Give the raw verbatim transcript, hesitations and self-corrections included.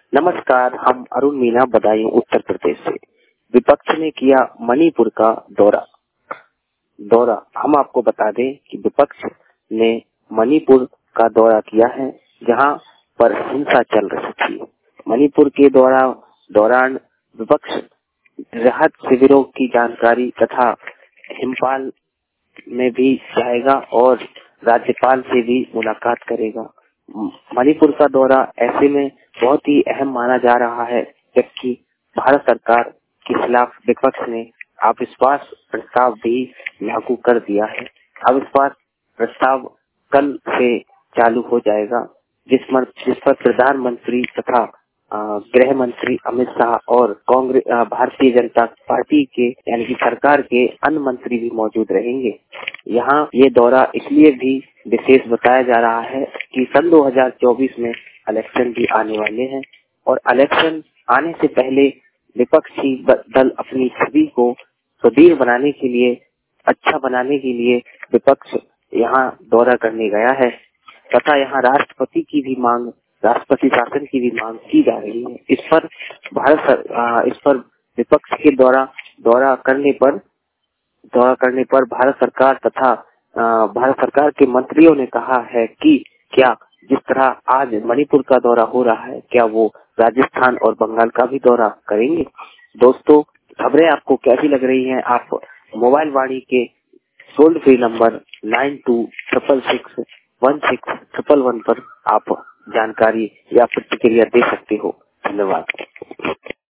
नमस्कार, हम अरुण मीना बदायूं उत्तर प्रदेश से। विपक्ष ने किया मणिपुर का दौरा दौरा हम आपको बता दें कि विपक्ष ने मणिपुर का दौरा किया है, जहां पर हिंसा चल रही थी। मणिपुर के दौरा दौरान विपक्ष राहत शिविरों की जानकारी तथा हिम्फाल में भी जाएगा और राज्यपाल से भी मुलाकात करेगा। मणिपुर का दौरा ऐसे में बहुत ही अहम माना जा रहा है, जबकि भारत सरकार के खिलाफ विपक्ष ने अविश्वास प्रस्ताव भी लागू कर दिया है। अविश्वास प्रस्ताव कल से चालू हो जाएगा, जिस पर जिस पर प्रधानमंत्री तथा गृह मंत्री अमित शाह और कांग्रेस भारतीय जनता पार्टी के यानी कि सरकार के अन्य मंत्री भी मौजूद रहेंगे। यहाँ ये दौरा इसलिए भी विशेष बताया जा रहा है कि सन दो हज़ार चौबीस में इलेक्शन भी आने वाले हैं और इलेक्शन आने से पहले विपक्षी दल अपनी छवि को सुदृढ़ बनाने के लिए, अच्छा बनाने के लिए विपक्ष यहाँ दौरा करने गया है तथा यहाँ राष्ट्रपति की भी मांग राष्ट्रपति शासन की भी मांग की जा रही है। इस पर भारत इस पर विपक्ष के द्वारा दौरा करने पर दौरा करने पर भारत सरकार तथा भारत सरकार के मंत्रियों ने कहा है कि क्या जिस तरह आज मणिपुर का दौरा हो रहा है, क्या वो राजस्थान और बंगाल का भी दौरा करेंगे। दोस्तों, खबरें आपको कैसी लग रही हैं? आप मोबाइल वाणी के toll free number nine two triple six one six triple one पर आप जानकारी या प्रतिक्रिया दे सकते हो। धन्यवाद।